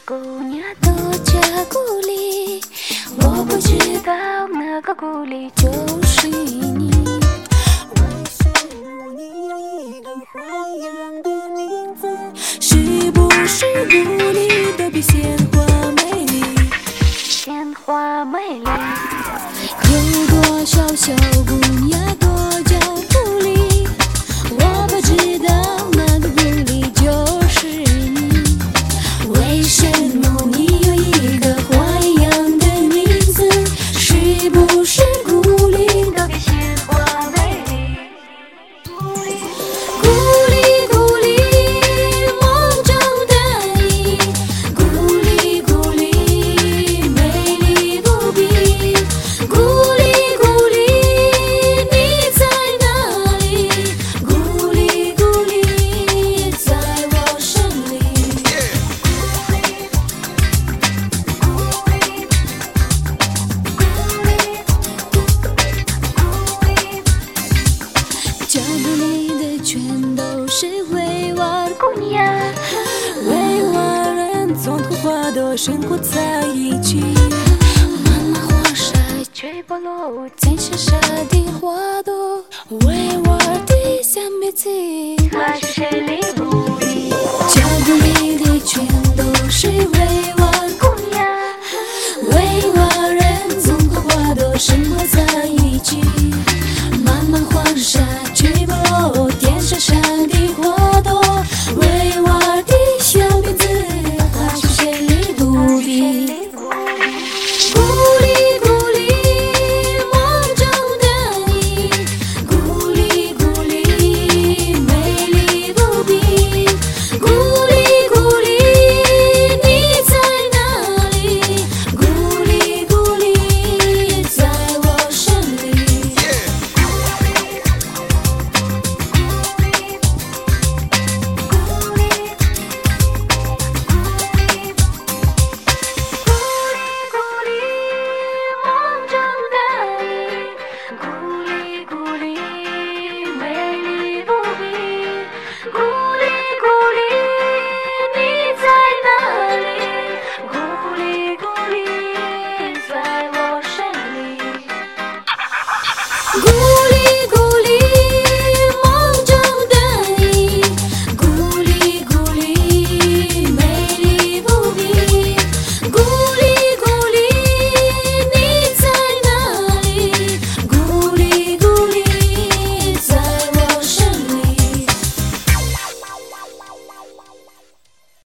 姑娘多加鼓励，我不知道那个鼓励就是你。为什么你有一个花样的名字？是不是鼓励都比鲜花美丽？鲜花美丽。有多少小姑娘多叫鼓励？我不知道那个鼓励就是你。为什么你有一个花样的名字？是不是鼓励都比鲜花美丽？鼓励鼓励梦中的你，鼓励鼓励美丽不比，鼓励鼓励你在哪里？鼓励鼓励在我心里。脚步里的全都是会玩姑娘，会玩人从童话都生活在一起。漫漫花晒却不落，在盛夏的花朵，会玩的像鼻子，还是谁理？